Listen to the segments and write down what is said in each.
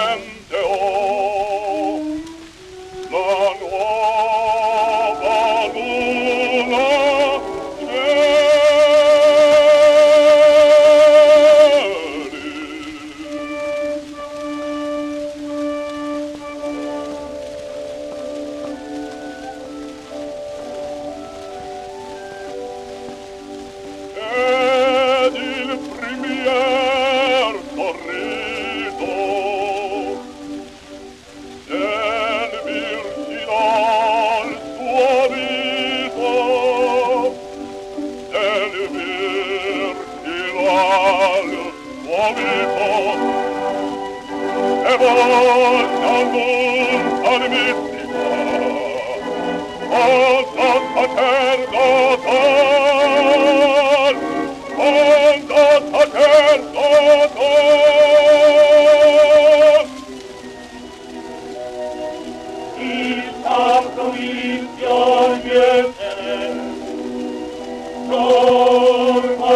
mente ho la nuova luna ed il primier sorriso del virginal suo viso, del virginal suo viso, e volta ad mistica, volta sacerdotal, volta sacerdotal. Il santo inizio niente, norma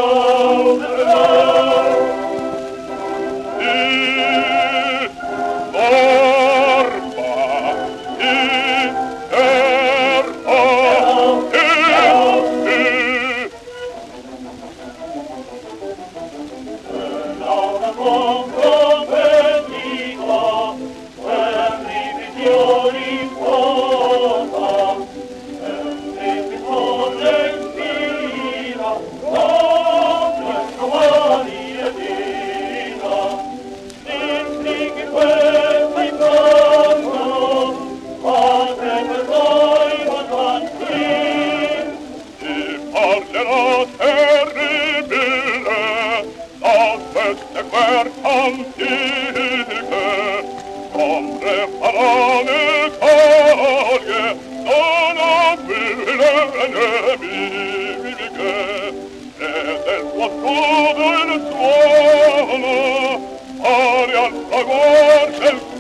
terribile da queste antiche, ombre parole coglie, nobile nemiche, e del suo scudo il suono, aria al fragor del